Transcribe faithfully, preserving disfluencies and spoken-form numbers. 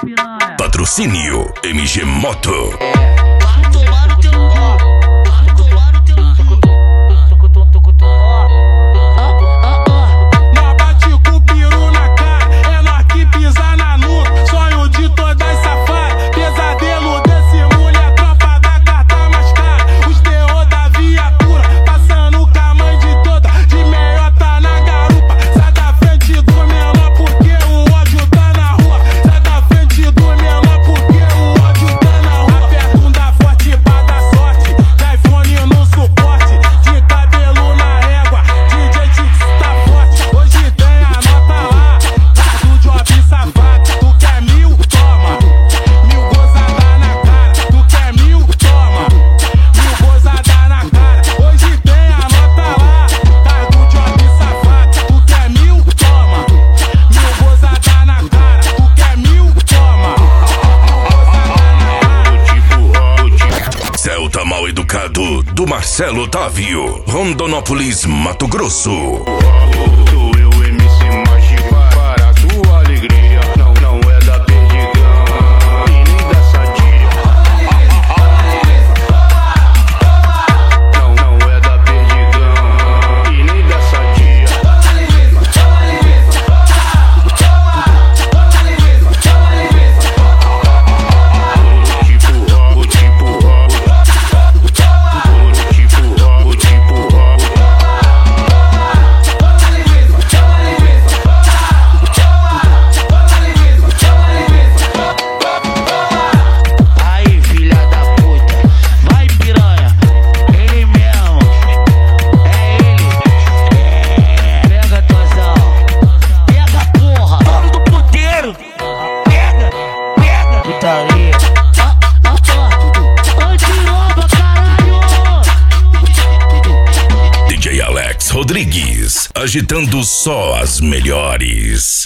piranha. Patrocínio M G Moto. Vai tomar no teu cu. Vai tomar no teu cu. Nós bate com o peru na cara, é nós que pisa na nuca. Sonho de todas safadas, pesadelo desse mulher, tropa da carta mais cara. Os terror da viatura, passando com a mãe de toda, de meiota na garupa. Sai da frente do menor porque o ódio tá na rua. Sai da frente do menor porque o ódio tá na rua. Aperta um da forte pra dar sorte, da iPhone no suporte, de cabelo na régua, D J Tix tá forte. Hoje tem a nota lá, tá do job safado. Tu quer mil? Toma. Mil gozada na cara. Tu quer mil? Toma. Mil gozada na cara. Hoje tem a nota lá, tá do job safado. Tu quer mil? Toma. Mil gozada na cara. Tu quer mil? Toma. Celta Mal Educado, do Marcelo Otávio, Rondonópolis, Mato Grosso. Sou eu, M C Magic, para a tua alegria. Não, não é da perdigão e nem da sadia. Não, não é da perdigão e nem da sadia. O tipo rock, o tipo rock, o tipo rock, o tipo rock. Aí, filha da puta, vai piranha, ele mesmo, é ele, é, pega tosão, pega porra, dono do puteiro, pega, pega, putaria, ah, ah, ah, antiroba caralho, D J Alex Rodrigues, agitando só as melhores.